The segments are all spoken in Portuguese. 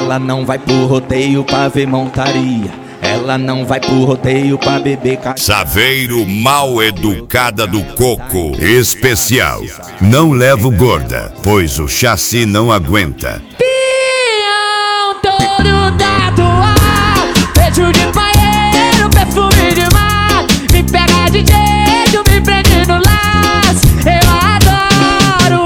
Ela não vai pro rodeio pra ver montaria. Ela não vai pro rodeio pra beber cachaça. Saveiro Mal Educada do Coco especial. Não levo gorda, pois o chassi não aguenta. Pião todo tatuado, beijo de banheiro, perfume de mar. Me pega de jeito, me prende no laço, eu adoro.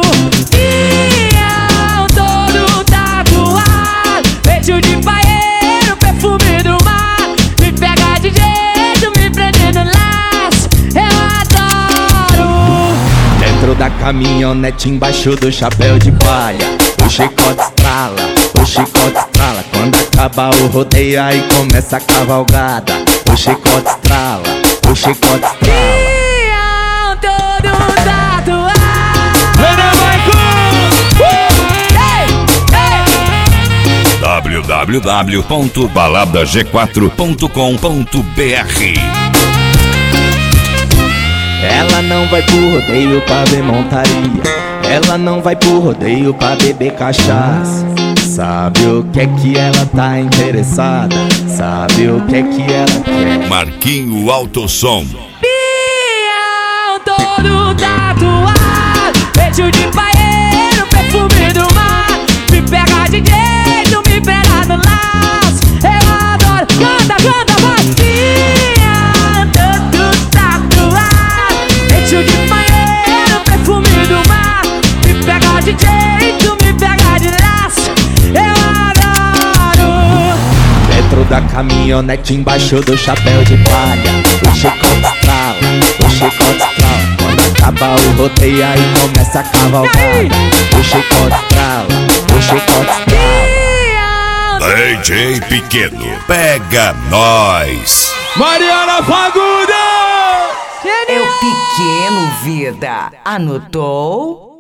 Pião todo tatuado, beijo de banheiro, perfume do mar. Me pega de jeito, me prende no laço, eu adoro. Dentro da caminhonete, embaixo do chapéu de palha, o chicote estrala, o chicote estrala. Quando acaba o rodeio, aí começa a cavalgada. O chicote estrala, o chicote estrala. Pião todo tatuado. www.baladag4.com.br. Ela não vai pro rodeio pra ver montaria. Ela não vai pro rodeio pra beber cachaça. Sabe o que é que ela tá interessada? Sabe o que é que ela quer? Marquinho Autosom. Pião todo tatuado, beijo de banheiro, perfume do mar. Me pega de jeito, me pega no laço, eu adoro. Canta, canta, vai. Pião todo tatuado, beijo de banheiro, perfume do mar. Me pega de jeito, me pega de laço, eu adoro. Dentro da caminhonete, embaixo do chapéu de palha, o chicote estrala, o chicote estrala. Quando acaba o rodeio, aí começa a cavalgada. O chicote estrala, o chicote estrala. DJ Pequeno, pega nós. Mariana Fagundes! É o Pequeno, vida. Anotou?